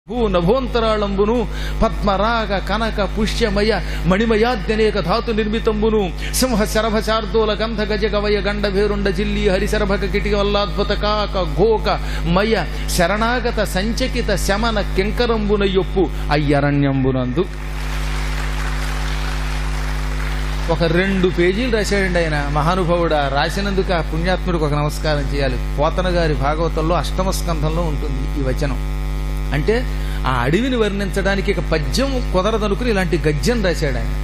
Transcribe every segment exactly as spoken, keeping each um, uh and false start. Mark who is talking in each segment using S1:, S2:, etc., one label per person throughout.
S1: భూ నభోంతరాళంబును పద్మరాగ కనక పుష్యమయ మణిమయాద్యనేక ధాతు నిర్మితంబును సింహ శరభ శార్దూల గంధ గజ గవయ గండ భేరుండ జిల్లి హరిశరభక కిటిక వల్లాద్భుత కాక గోక మయ శరణాగత సంచకిత శమన కింకరంబున యొప్పు అయ్యరణ్యంబునందు. ఒక రెండు పేజీలు రాశాడండి ఆయన మహానుభావుడు. రాసినందుకు ఆ పుణ్యాత్ముడికి ఒక నమస్కారం చేయాలి. పోతన గారి భాగవతంలో అష్టమ స్కంధంలో ఉంటుంది ఈ వచనం. అంటే ఆ అడవిని వర్ణించడానికి ఇక పద్యం కుదరదనుకుని ఇలాంటి గద్యం రాశాడు ఆయన.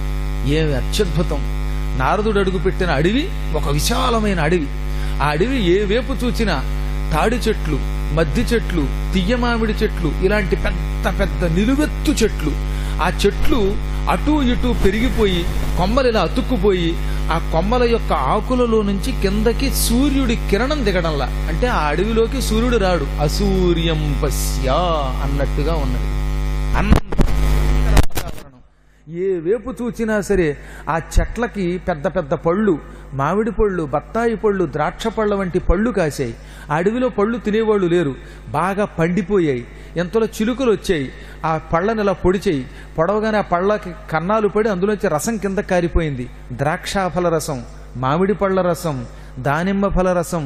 S1: ఏమి అత్యద్భుతం! నారదుడు అడుగుపెట్టిన అడవి ఒక విశాలమైన అడవి. ఆ అడవి ఏ వేపు చూచినా తాడి చెట్లు, మద్ది చెట్లు, తియ్యమామిడి చెట్లు, ఇలాంటి పెద్ద పెద్ద నిలువెత్తు చెట్లు. ఆ చెట్లు అటూ ఇటూ పెరిగిపోయి కొమ్మలు ఇలా అతుక్కుపోయి ఆ కొమ్మల యొక్క ఆకులలో నుంచి కిందకి సూర్యుడి కిరణం దిగడంలా, అంటే ఆ అడవిలోకి సూర్యుడు రాడు, అసూర్యం పశ్యా అన్నట్టుగా ఉన్నది. అంత వాతావరణం. ఏ వేపు చూచినా సరే ఆ చెట్లకి పెద్ద పెద్ద పళ్ళు, మామిడి పళ్ళు, బత్తాయి పళ్ళు, ద్రాక్ష పళ్ళ వంటి పళ్ళు కాసాయి. ఆ అడవిలో పళ్ళు తినేవాళ్ళు లేరు, బాగా పండిపోయాయి. ఎంతలో చిలుకలు వచ్చాయి, ఆ పళ్ళని ఇలా పొడిచేయి. పొడవగానే ఆ పళ్ళకి కన్నాలు పడి అందులోంచి రసం కింద కారిపోయింది. ద్రాక్షాఫల రసం, మామిడి పళ్ళ రసం, దానిమ్మ ఫల రసం,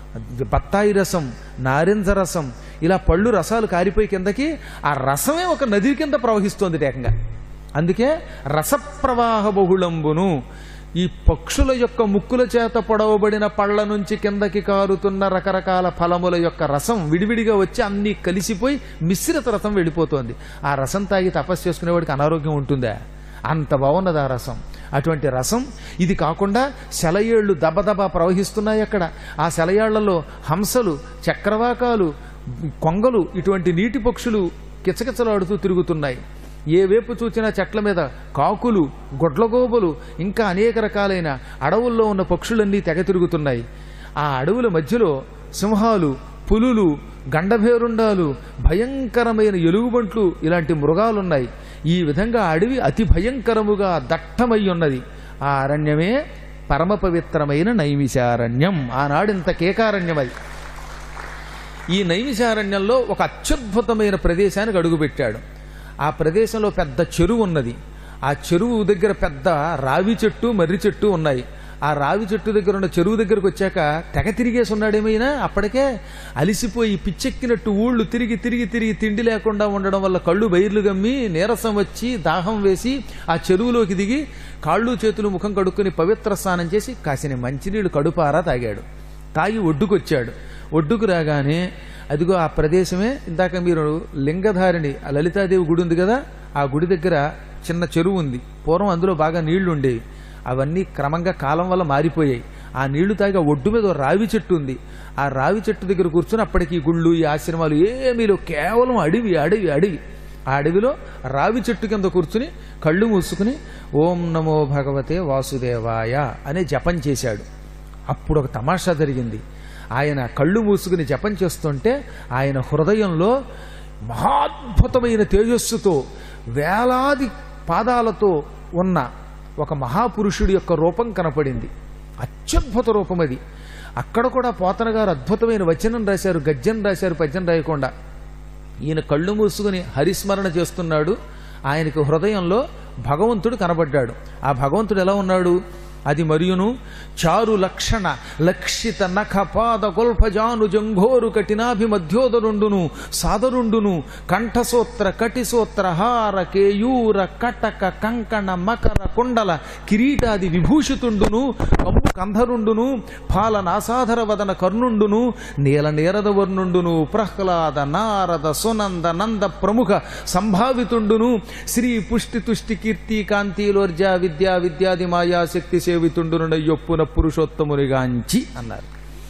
S1: బత్తాయి రసం, నారింజ రసం, ఇలా పళ్ళు రసాలు కారిపోయి కిందకి ఆ రసమే ఒక నది కింద ప్రవహిస్తోంది ఏకంగా. అందుకే రసప్రవాహ బహుళంబును. ఈ పక్షుల యొక్క ముక్కుల చేత పొడవబడిన పళ్ళ నుంచి కిందకి కారుతున్న రకరకాల ఫలముల యొక్క రసం విడివిడిగా వచ్చి అన్నీ కలిసిపోయి మిశ్రిత రసం వెళ్ళిపోతోంది. ఆ రసం తాగి తపస్సు చేసుకునేవాడికి అనారోగ్యం ఉంటుందా? అంత బాగున్నది ఆ రసం. అటువంటి రసం. ఇది కాకుండా సెలయేళ్లు దబదబా ప్రవహిస్తున్నాయి అక్కడ. ఆ సెలయాళ్లలో హంసలు, చక్రవాకాలు, కొంగలు, ఇటువంటి నీటి పక్షులు కిచకిచలాడుతూ తిరుగుతున్నాయి. ఏ వేపు చూచినా చెట్ల మీద కాకులు, గొడ్లగోబలు, ఇంకా అనేక రకాలైన అడవుల్లో ఉన్న పక్షులన్నీ తెగ తిరుగుతున్నాయి. ఆ అడవుల మధ్యలో సింహాలు, పులులు, గండభేరుండాలు, భయంకరమైన ఎలుగుబంట్లు, ఇలాంటి మృగాలున్నాయి. ఈ విధంగా అడవి అతి భయంకరముగా దట్టమై ఉన్నది. ఆ అరణ్యమే పరమ పవిత్రమైన నైమిషారణ్యం. ఆనాడింత కేకారణ్యం అది. ఈ నైమిషారణ్యంలో ఒక అత్యద్భుతమైన ప్రదేశానికి అడుగుపెట్టాడు. ఆ ప్రదేశంలో పెద్ద చెరువు ఉన్నది. ఆ చెరువు దగ్గర పెద్ద రావి చెట్టు, మర్రి చెట్టు ఉన్నాయి. ఆ రావి చెట్టు దగ్గర ఉన్న చెరువు దగ్గరకు వచ్చాక తెగ తిరిగేసి ఉన్నాడేమైనా. అప్పటికే అలిసిపోయి పిచ్చెక్కినట్టు ఊళ్ళు తిరిగి తిరిగి తిరిగి తిండి లేకుండా ఉండడం వల్ల కళ్ళు బైర్లు గమ్మి నీరసం వచ్చి దాహం వేసి ఆ చెరువులోకి దిగి కాళ్ళు చేతులు ముఖం కడుక్కుని పవిత్ర స్నానం చేసి కాసిన మంచినీళ్లు కడుపారా తాగాడు. తాగి ఒడ్డుకొచ్చాడు. ఒడ్డుకు రాగానే అదిగో ఆ ప్రదేశమే ఇందాక మీరు లింగధారిణి ఆ లలితాదేవి గుడి ఉంది కదా, ఆ గుడి దగ్గర చిన్న చెరువు ఉంది. పూర్వం అందులో బాగా నీళ్లు ఉండేవి. అవన్నీ క్రమంగా కాలం వల్ల మారిపోయాయి. ఆ నీళ్లు తాగి ఒడ్డు మీద రావి చెట్టు ఉంది. ఆ రావి చెట్టు దగ్గర కూర్చొని అప్పటికి ఈ గుళ్ళు, ఈ ఆశ్రమాలు ఏమీ లేవు, కేవలం అడవి అడవి అడవి. ఆ అడవిలో రావి చెట్టు కింద కూర్చుని కళ్ళు మూసుకుని ఓం నమో భగవతే వాసుదేవాయ అనే జపం చేశాడు. అప్పుడు ఒక తమాషా జరిగింది. ఆయన కళ్ళు మూసుకుని జపం చేస్తుంటే ఆయన హృదయంలో మహాద్భుతమైన తేజస్సుతో వేలాది పాదాలతో ఉన్న ఒక మహాపురుషుడి యొక్క రూపం కనపడింది. అత్యద్భుత రూపం అది. అక్కడ కూడా పోతన గారు అద్భుతమైన వచనం రాశారు, గద్యం రాశారు, పద్యం రాయకుండా. ఈయన కళ్ళు మూసుకుని హరిస్మరణ చేస్తున్నాడు. ఆయనకు హృదయంలో భగవంతుడు కనబడ్డాడు. ఆ భగవంతుడు ఎలా ఉన్నాడు? అది మరియును చారు లక్షణ లక్షిత నఖ పాద గొల్ఫజాను జంఘోరు కఠినాభి మధ్యోదరుండును సాదరుండును కంఠసూత్ర కటిసూత్ర హార కేయూర కటక కంకణ మకర కుండల కిరీటాది విభూషితుండును కమ్ము కంధరుండును పాల నాసాధర వదన కర్ణుండును నీల నీరద వర్ణుండును ప్రహ్లాద నారద సునంద నంద ప్రముఖ సంభావితుండును శ్రీ పుష్టి తుష్టి కీర్తి కాంతిలోర్జ విద్యా విద్యాది మాయా శక్తి సేవితుండున యొప్పున పురుషోత్తమునిగాంచి అన్నారు.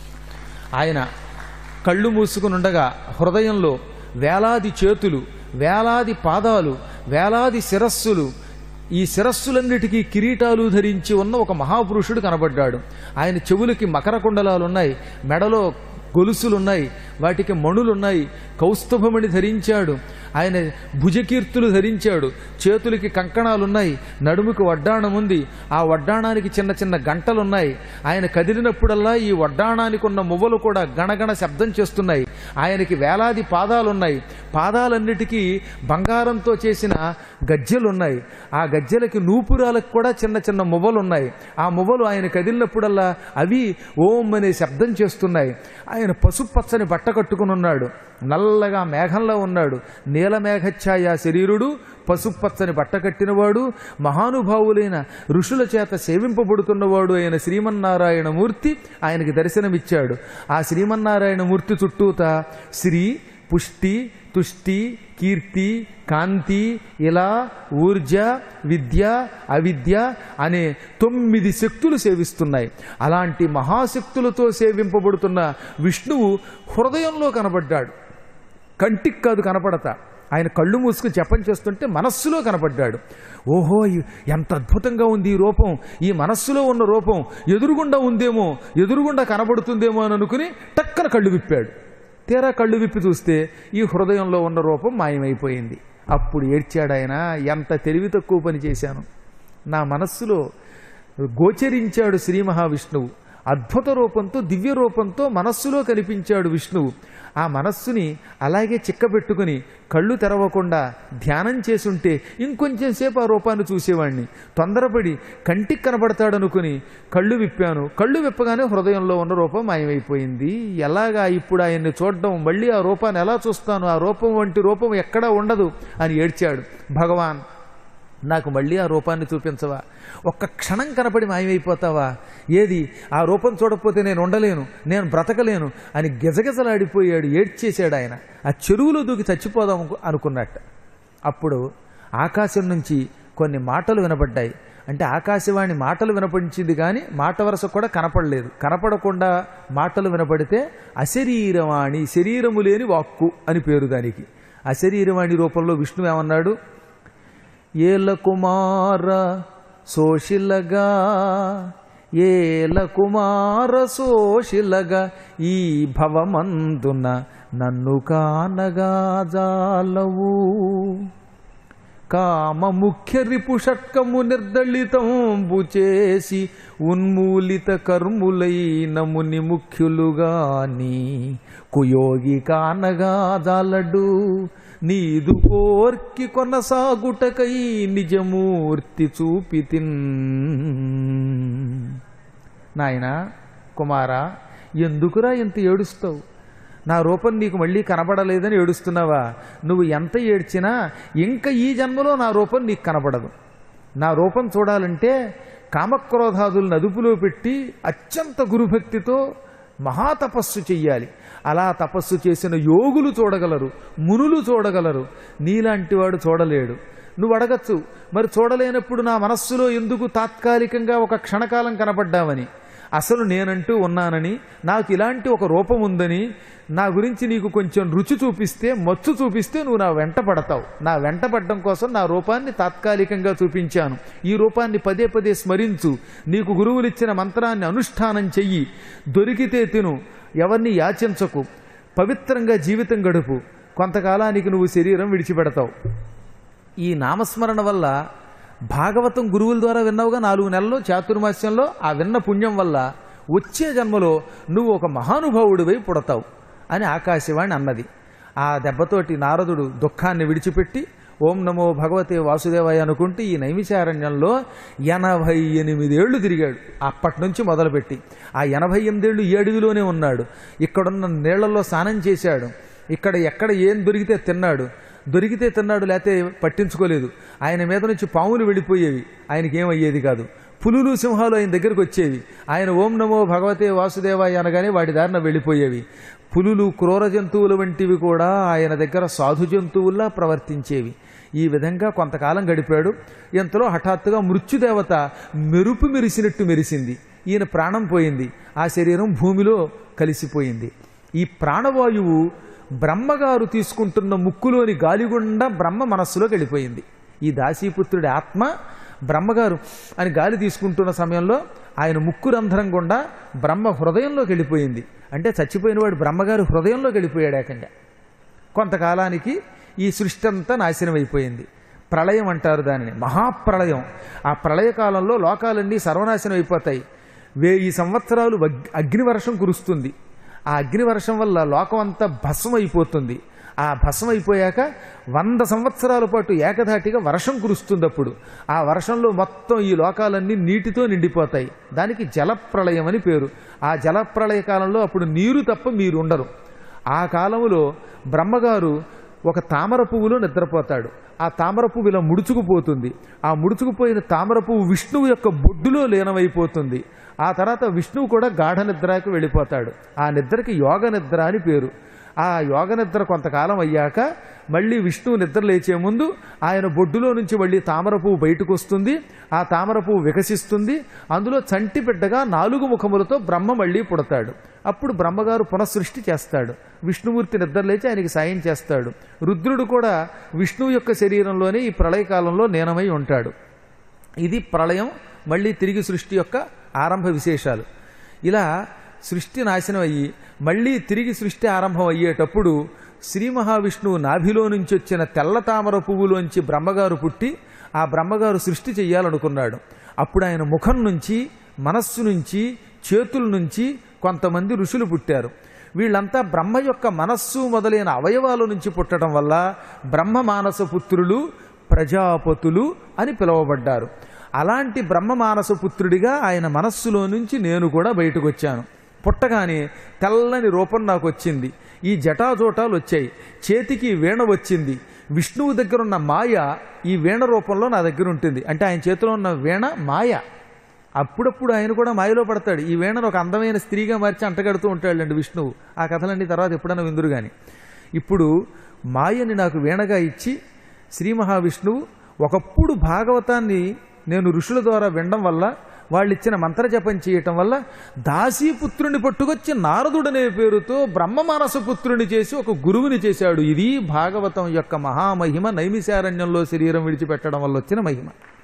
S1: ఆయన కళ్ళు మూసుకునుండగా హృదయంలో వేలాది చేతులు, వేలాది పాదాలు, వేలాది శిరస్సులు, ఈ శిరస్సులన్నిటికీ కిరీటాలు ధరించి ఉన్న ఒక మహాపురుషుడు కనబడ్డాడు. ఆయన చెవులకి మకర కుండలాలున్నాయి, మెడలో గొలుసులున్నాయి, వాటికి మణులున్నాయి, కౌస్తుభమణి ధరించాడు. ఆయన భుజకీర్తులు ధరించాడు, చేతులకి కంకణాలున్నాయి, నడుముకి వడ్డాణం ఉంది, ఆ వడ్డాణానికి చిన్న చిన్న గంటలున్నాయి. ఆయన కదిలినప్పుడల్లా ఈ వడ్డాణానికి ఉన్న మువ్వలు కూడా గణగణ శబ్దం చేస్తున్నాయి. ఆయనకి వేలాది పాదాలున్నాయి, పాదాలన్నిటికీ బంగారంతో చేసిన గజ్జెలున్నాయి. ఆ గజ్జెలకి నూపురాలకు కూడా చిన్న చిన్న మువ్వలున్నాయి. ఆ మువ్వలు ఆయన కదిలినప్పుడల్లా అవి ఓం అనే శబ్దం చేస్తున్నాయి. ఆయన పసుపచ్చని బట్ట కట్టుకుని ఉన్నాడు, నల్లగా మేఘంలో ఉన్నాడు. నీలమేఘఛాయ శరీరుడు, పసుపచ్చని బట్ట కట్టినవాడు, మహానుభావులైన ఋషుల చేత సేవింపబడుతున్నవాడు అయిన శ్రీమన్నారాయణమూర్తి ఆయనకి దర్శనమిచ్చాడు. ఆ శ్రీమన్నారాయణమూర్తి చుట్టూత శ్రీ, పుష్టి, తుష్టి, కీర్తి, కాంతి, ఇలా, ఊర్జ, విద్య, అవిద్య అనే తొమ్మిది శక్తులు సేవిస్తున్నాయి. అలాంటి మహాశక్తులతో సేవింపబడుతున్న విష్ణువు హృదయంలో కనబడ్డాడు. కంటికి కాదు కనపడతా, ఆయన కళ్ళు మూసుకుని జపం చేస్తుంటే మనస్సులో కనపడ్డాడు. ఓహో, ఎంత అద్భుతంగా ఉంది ఈ రూపం, ఈ మనస్సులో ఉన్న రూపం ఎదురుగుండా ఉందేమో, ఎదురుగుండా కనబడుతుందేమో అని అనుకుని టక్కన కళ్ళు విప్పాడు. తీరా కళ్ళు విప్పి చూస్తే ఈ హృదయంలో ఉన్న రూపం మాయమైపోయింది. అప్పుడు ఏడ్చాడు ఆయన, ఎంత తెలివి తక్కువ పని చేశాను, నా మనస్సులో గోచరించాడు శ్రీ మహావిష్ణువు. అద్భుత రూపంతో, దివ్య రూపంతో మనస్సులో కనిపించాడు విష్ణువు. ఆ మనస్సుని అలాగే చిక్కబెట్టుకుని కళ్ళు తెరవకుండా ధ్యానం చేసుంటే ఇంకొంచెం సేపు ఆ రూపాన్ని చూసేవాడిని. తొందరపడి కంటికి కనబడతాడనుకుని కళ్ళు విప్పాను. కళ్ళు విప్పగానే హృదయంలో ఉన్న రూపం మాయమైపోయింది. ఎలాగా ఇప్పుడు ఆయన్ని చూడడం, మళ్ళీ ఆ రూపాన్ని ఎలా చూస్తాను, ఆ రూపం వంటి రూపం ఎక్కడా ఉండదు అని ఏడ్చాడు. భగవాన్, నాకు మళ్ళీ ఆ రూపాన్ని చూపించవా, ఒక్క క్షణం కనపడి మాయమైపోతావా, ఏది ఆ రూపం చూడకపోతే నేను ఉండలేను, నేను బ్రతకలేను అని గిజగిజలాడిపోయాడు, ఏడ్చేశాడు ఆయన. ఆ చెరువులో దూకి చచ్చిపోదాం అనుకున్నట్టు. అప్పుడు ఆకాశం నుంచి కొన్ని మాటలు వినపడ్డాయి. అంటే ఆకాశవాణి మాటలు వినపడించింది కానీ మాట వరస కూడా కనపడలేదు. కనపడకుండా మాటలు వినపడితే అశరీరవాణి, శరీరము లేని వాక్కు అని పేరు దానికి. అశరీరవాణి రూపంలో విష్ణువు ఏమన్నాడు, ఏల కుమార సోషిలగా, ఏల కుమార సోషిలగా, ఈ భవమందున నన్ను కానగా జాలవు, కామ ముఖ్య రిపు షట్కము నిర్దళితంబు చేసి ఉన్మూలిత కర్ములైన ముని ముఖ్యులుగాని కుయోగి కానగా జాలడు, నీదు కోర్కి కొనసాగుటకై నిజమూర్తి చూపితిన్. నాయనా, కుమారా, ఎందుకురా ఇంత ఏడుస్తావు? నా రూపం నీకు మళ్ళీ కనబడలేదని ఏడుస్తున్నావా? నువ్వు ఎంత ఏడ్చినా ఇంకా ఈ జన్మలో నా రూపం నీకు కనబడదు. నా రూపం చూడాలంటే కామక్రోధాదులను అదుపులో పెట్టి అత్యంత గురుభక్తితో మహాతపస్సు చెయ్యాలి. అలా తపస్సు చేసిన యోగులు చూడగలరు, మునులు చూడగలరు, నీలాంటి వాడు చూడలేడు. నువ్వు అడగచ్చు, మరి చూడలేనప్పుడు నా మనస్సులో ఎందుకు తాత్కాలికంగా ఒక క్షణకాలం కనపడ్డావని? అసలు నేనంటూ ఉన్నానని, నాకు ఇలాంటి ఒక రూపం ఉందని, నా గురించి నీకు కొంచెం రుచి చూపిస్తే, మచ్చు చూపిస్తే నువ్వు నా వెంట పడతావు. నా వెంట పడడం కోసం నా రూపాన్ని తాత్కాలికంగా చూపించాను. ఈ రూపాన్ని పదే పదే స్మరించు, నీకు గురువులిచ్చిన మంత్రాన్ని అనుష్ఠానం చెయ్యి, దొరికితే తిను, ఎవరిని యాచించకు, పవిత్రంగా జీవితం గడుపు, కొంతకాలానికి నువ్వు శరీరం విడిచిపెడతావు. ఈ నామస్మరణ వల్ల భాగవతం గురువుల ద్వారా విన్నావుగా నాలుగు నెలల్లో చాతుర్మాస్యంలో, ఆ విన్న పుణ్యం వల్ల వచ్చే జన్మలో నువ్వు ఒక మహానుభావుడివై పుడతావు అని ఆకాశవాణి అన్నది. ఆ దెబ్బతోటి నారదుడు దుఃఖాన్ని విడిచిపెట్టి ఓం నమో భగవతే వాసుదేవాయ అనుకుంటూ ఈ నైమిషారణ్యంలో ఎనభై ఎనిమిదేళ్లు తిరిగాడు. అప్పటి నుంచి మొదలుపెట్టి ఆ ఎనభై ఎనిమిదేళ్లు ఈ అడవిలోనే ఉన్నాడు. ఇక్కడున్న నీళ్లలో స్నానం చేశాడు. ఇక్కడ ఎక్కడ ఏం దొరికితే తిన్నాడు. దొరికితే తిన్నాడు, లేకపోతే పట్టించుకోలేదు. ఆయన మీద నుంచి పాములు వెళ్ళిపోయేవి, ఆయనకి ఏమయ్యేది కాదు. పులులు సింహాలు ఆయన దగ్గరకు వచ్చేవి. ఆయన ఓం నమో భగవతే వాసుదేవాయ అనగానే వాటి దారిన వెళ్ళిపోయేవి. పులులు, క్రూర జంతువుల వంటివి కూడా ఆయన దగ్గర సాధు జంతువుల్లా ప్రవర్తించేవి. ఈ విధంగా కొంతకాలం గడిపాడు. ఇంతలో హఠాత్తుగా మృత్యుదేవత మెరుపు మెరిసినట్టు మెరిసింది. ఈయన ప్రాణం పోయింది. ఆ శరీరం భూమిలో కలిసిపోయింది. ఈ ప్రాణవాయువు బ్రహ్మగారు తీసుకుంటున్న ముక్కులోని గాలిగుండా బ్రహ్మ మనస్సులోకి వెళ్ళిపోయింది. ఈ దాసీపుత్రుడి ఆత్మ బ్రహ్మగారు అని గాలి తీసుకుంటున్న సమయంలో ఆయన ముక్కు రంధ్రం గుండా బ్రహ్మ హృదయంలోకి వెళ్ళిపోయింది. అంటే చచ్చిపోయిన వాడు బ్రహ్మగారు హృదయంలోకి వెళ్ళిపోయాడు ఏకంగా. కొంతకాలానికి ఈ సృష్టి అంతా నాశనం అయిపోయింది. ప్రళయం అంటారు దానిని, మహాప్రళయం. ఆ ప్రళయకాలంలో లోకాలన్నీ సర్వనాశనం అయిపోతాయి. వెయ్యి సంవత్సరాలు అగ్నివర్షం కురుస్తుంది. ఆ అగ్నివర్షం వల్ల లోకం అంతా భస్మం అయిపోతుంది. ఆ భస్మం అయిపోయాక వంద సంవత్సరాల పాటు ఏకధాటిగా వర్షం కురుస్తుంది. అప్పుడు ఆ వర్షంలో మొత్తం ఈ లోకాలన్నీ నీటితో నిండిపోతాయి. దానికి జలప్రళయం అని పేరు. ఆ జలప్రళయ కాలంలో అప్పుడు నీరు తప్ప మీరు ఉండరు. ఆ కాలంలో బ్రహ్మగారు ఒక తామర పువ్వులో నిద్రపోతాడు. ఆ తామర పువ్వు ఇలా ముడుచుకుపోతుంది. ఆ ముడుచుకుపోయిన తామర పువ్వు విష్ణువు యొక్క బొడ్డులో లీనమైపోతుంది. ఆ తర్వాత విష్ణువు కూడా గాఢ నిద్రకు వెళ్ళిపోతాడు. ఆ నిద్రకి యోగ నిద్ర అని పేరు. ఆ యోగ నిద్ర కొంతకాలం అయ్యాక మళ్ళీ విష్ణువు నిద్ర లేచే ముందు ఆయన బొడ్డులో నుంచి మళ్ళీ తామర పువ్వు బయటకు వస్తుంది. ఆ తామర పువ్వు వికసిస్తుంది. అందులో చంటి బిడ్డగా నాలుగు ముఖములతో బ్రహ్మ మళ్ళీ పుడతాడు. అప్పుడు బ్రహ్మగారు పునఃసృష్టి చేస్తాడు. విష్ణుమూర్తి నిద్ర లేచి ఆయనకి సాయం చేస్తాడు. రుద్రుడు కూడా విష్ణువు యొక్క శరీరంలోనే ఈ ప్రళయకాలంలో లీనమై ఉంటాడు. ఇది ప్రళయం, మళ్ళీ తిరిగి సృష్టి యొక్క ఆరంభ విశేషాలు. ఇలా సృష్టి నాశనం అయ్యి మళ్ళీ తిరిగి సృష్టి ఆరంభం అయ్యేటప్పుడు శ్రీ మహావిష్ణువు నాభిలో నుంచి వచ్చిన తెల్ల తామర పువ్వులోంచి బ్రహ్మగారు పుట్టి ఆ బ్రహ్మగారు సృష్టి చెయ్యాలనుకున్నాడు. అప్పుడు ఆయన ముఖం నుంచి, మనస్సు నుంచి, చేతుల నుంచి కొంతమంది ఋషులు పుట్టారు. వీళ్ళంతా బ్రహ్మ యొక్క మనస్సు మొదలైన అవయవాల నుంచి పుట్టడం వల్ల బ్రహ్మ మానస పుత్రులు, ప్రజాపతులు అని పిలువబడ్డారు. అలాంటి బ్రహ్మ మానస పుత్రుడిగా ఆయన మనస్సులో నుంచి నేను కూడా బయటకు వచ్చాను. పుట్టగానే తెల్లని రూపం నాకు వచ్చింది. ఈ జటాజోటాలు వచ్చాయి. చేతికి వీణ వచ్చింది. విష్ణువు దగ్గర ఉన్న మాయ ఈ వీణ రూపంలో నా దగ్గర ఉంటుంది. అంటే ఆయన చేతిలో ఉన్న వీణ మాయ. అప్పుడప్పుడు ఆయన కూడా మాయలో పడతాడు. ఈ వీణను ఒక అందమైన స్త్రీగా మార్చి అంటగడుతూ ఉంటాడండి విష్ణువు. ఆ కథలన్నీ తర్వాత ఎప్పుడైనా విందురు కానీ. ఇప్పుడు మాయని నాకు వీణగా ఇచ్చి శ్రీ మహావిష్ణువు ఒకప్పుడు భాగవతాన్ని నేను ఋషుల ద్వారా వినడం వల్ల, వాళ్ళు ఇచ్చిన మంత్రజపం చేయటం వల్ల దాసీపుత్రుని పట్టుకొచ్చి నారదుడనే పేరుతో బ్రహ్మమానస పుత్రుని చేసి ఒక గురువుని చేశాడు. ఇది భాగవతం యొక్క మహామహిమ. నైమిశారణ్యంలో శరీరం విడిచిపెట్టడం వల్ల వచ్చిన మహిమ.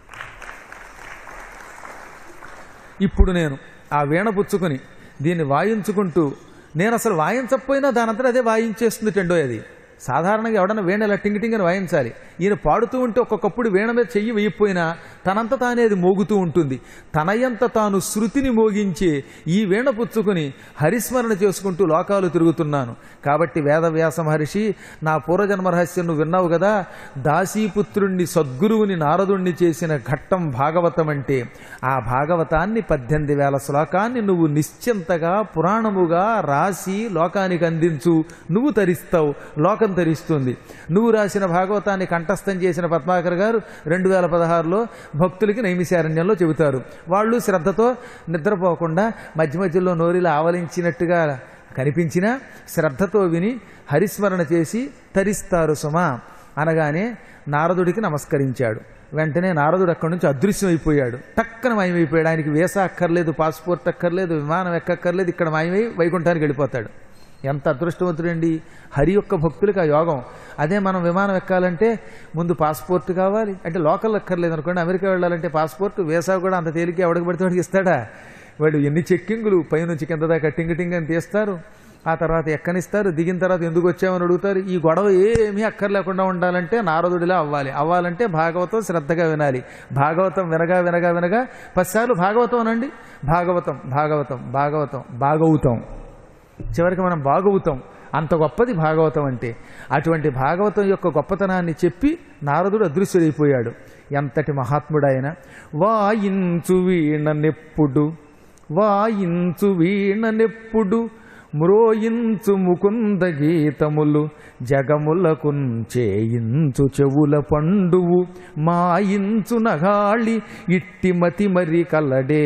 S1: ఇప్పుడు నేను ఆ వీణ పుచ్చుకొని దీన్ని వాయించుకుంటూ, నేను అసలు వాయించకపోయినా దానంతా అదే వాయించేస్తుంది టెండో. అది సాధారణంగా ఎవడన్నా వీణ ఇలా టింగి టింగని వాయించాలి. ఈయన పాడుతూ ఉంటే ఒక్కొక్కప్పుడు వీణ మీద చెయ్యి వేయిపోయినా తనంత తానే అది మోగుతూ ఉంటుంది. తనయంత తాను శృతిని మోగించే ఈ వీణ పుచ్చుకొని హరిస్మరణ చేసుకుంటూ లోకాలు తిరుగుతున్నాను. కాబట్టి వేదవ్యాస మహర్షి, నా పూర్వజన్మ రహస్యం నువ్వు విన్నావు కదా, దాసీపుత్రుణ్ణి సద్గురువుని నారదుణ్ణి చేసిన ఘట్టం భాగవతం అంటే, ఆ భాగవతాన్ని పద్దెనిమిది వేల శ్లోకాన్ని నువ్వు నిశ్చింతగా పురాణముగా రాసి లోకానికి అందించు. నువ్వు తరిస్తావు, లోకం తరిస్తుంది. నువ్వు రాసిన భాగవతాన్ని కంఠస్థం చేసిన పద్మాకర్ గారు రెండు వేల పదహారులో భక్తులకి నైమిశారణ్యంలో చెబుతారు. వాళ్ళు శ్రద్ధతో నిద్రపోకుండా మధ్య మధ్యలో నోరిలా ఆవలించినట్టుగా కనిపించినా శ్రద్ధతో విని హరిస్మరణ చేసి తరిస్తారు సుమా అనగానే నారదుడికి నమస్కరించాడు. వెంటనే నారదుడు అక్కడి నుంచి అదృశ్యమైపోయాడు. టక్కన మాయమైపోయాడు. ఆయనకి వీసా అక్కర్లేదు, పాస్పోర్ట్ అక్కర్లేదు, విమానం ఎక్కక్కర్లేదు. ఇక్కడ మాయమై వైకుంఠానికి వెళ్ళిపోతాడు. ఎంత అదృష్టవంతుడండి! హరి యొక్క భక్తులకు ఆ యోగం. అదే మనం విమానం ఎక్కాలంటే ముందు పాస్పోర్ట్ కావాలి. అంటే లోకల్ ఎక్కర్లేదు అనుకోండి, అమెరికా వెళ్ళాలంటే పాస్పోర్ట్, వీసా కూడా అంత తేలిక ఎవడికి పడితే వాడికి ఇస్తాడా? వాడు ఎన్ని చెక్కింగులు పైనుంచి కింద దాకా టింగ్ టింగ్ అని తీస్తారు. ఆ తర్వాత ఎక్కనిస్తారు. దిగిన తర్వాత ఎందుకు వచ్చామని అడుగుతారు. ఈ గొడవ ఏమీ అక్కర్లేకుండా ఉండాలంటే నారదుడిలా అవ్వాలి. అవ్వాలంటే భాగవతం శ్రద్ధగా వినాలి. భాగవతం వినగా వినగా వినగా పదిసార్లు భాగవతం అనండి. భాగవతం భాగవతం భాగవతం భాగవుతాం. చివరికి మనం బాగవుతాం. అంత గొప్పది భాగవతం అంటే. అటువంటి భాగవతం యొక్క గొప్పతనాన్ని చెప్పి నారదుడు అదృశ్యుడైపోయాడు. ఎంతటి మహాత్ముడైన! వాయించు వీణనెప్పుడు వాయించు వీణనెప్పుడు మ్రోయించు ముకుంద గీతములు జగములకు చేయించు చెవుల పండువు మాయించు నగాళి ఇట్టి మతి మరి కలడే.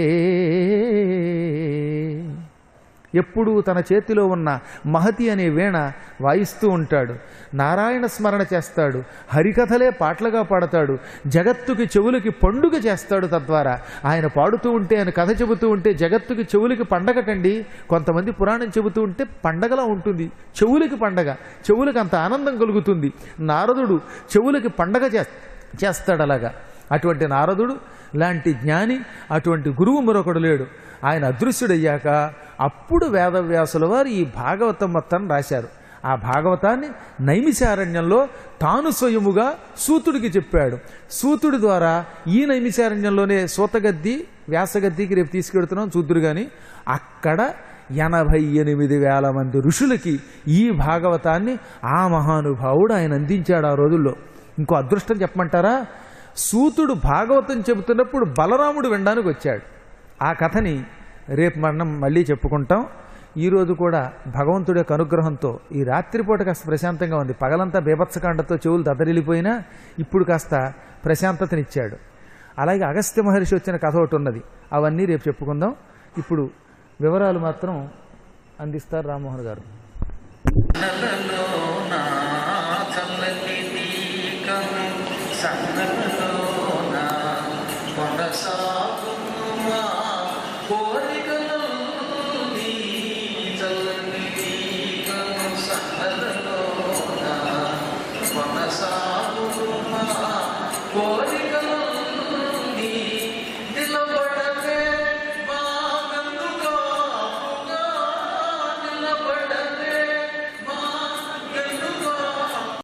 S1: ఎప్పుడూ తన చేతిలో ఉన్న మహతి అనే వీణ వాయిస్తూ ఉంటాడు. నారాయణ స్మరణ చేస్తాడు. హరికథలే పాటలుగా పాడతాడు. జగత్తుకి చెవులకి పండుగ చేస్తాడు. తద్వారా ఆయన పాడుతూ ఉంటే, ఆయన కథ చెబుతూ ఉంటే జగత్తుకి చెవులకి పండగటండి. కొంతమంది పురాణం చెబుతూ ఉంటే పండగలా ఉంటుంది. చెవులకి పండగ, చెవులకి అంత ఆనందం కలుగుతుంది. నారదుడు చెవులకి పండగ చేస్తాడు అలాగా. అటువంటి నారదుడు లాంటి జ్ఞాని, అటువంటి గురువు మరొకడు లేడు. ఆయన అదృశ్యుడయ్యాక అప్పుడు వేదవ్యాసుల వారు ఈ భాగవతం మొత్తం రాశారు. ఆ భాగవతాన్ని నైమిషారణ్యంలో తాను స్వయముగా సూతుడికి చెప్పాడు. సూతుడి ద్వారా ఈ నైమిషారణ్యంలోనే సూతగద్ది వ్యాసగద్దికి రేపు తీసుకెడుతున్నాం చూద్దురు కానీ అక్కడ ఎనభై ఎనిమిది వేల మంది ఋషులకి ఈ భాగవతాన్ని ఆ మహానుభావుడు ఆయన అందించాడు ఆ రోజుల్లో. ఇంకో అదృష్టం చెప్పమంటారా, సూతుడు భాగవతం చెబుతున్నప్పుడు బలరాముడు వినడానికి వచ్చాడు. ఆ కథని రేపు మనం మళ్ళీ చెప్పుకుంటాం. ఈరోజు కూడా భగవంతుడి యొక్క అనుగ్రహంతో ఈ రాత్రిపూట కాస్త ప్రశాంతంగా ఉంది. పగలంతా బీభత్సకాండతో చెవులు దద్దరిల్లిపోయినా ఇప్పుడు కాస్త ప్రశాంతతనిచ్చాడు. అలాగే అగస్త్య మహర్షి వచ్చిన కథ ఒకటి ఉన్నది, అవన్నీ రేపు చెప్పుకుందాం. ఇప్పుడు వివరాలు మాత్రం అందిస్తారు రామ్మోహన్ గారు.
S2: Sa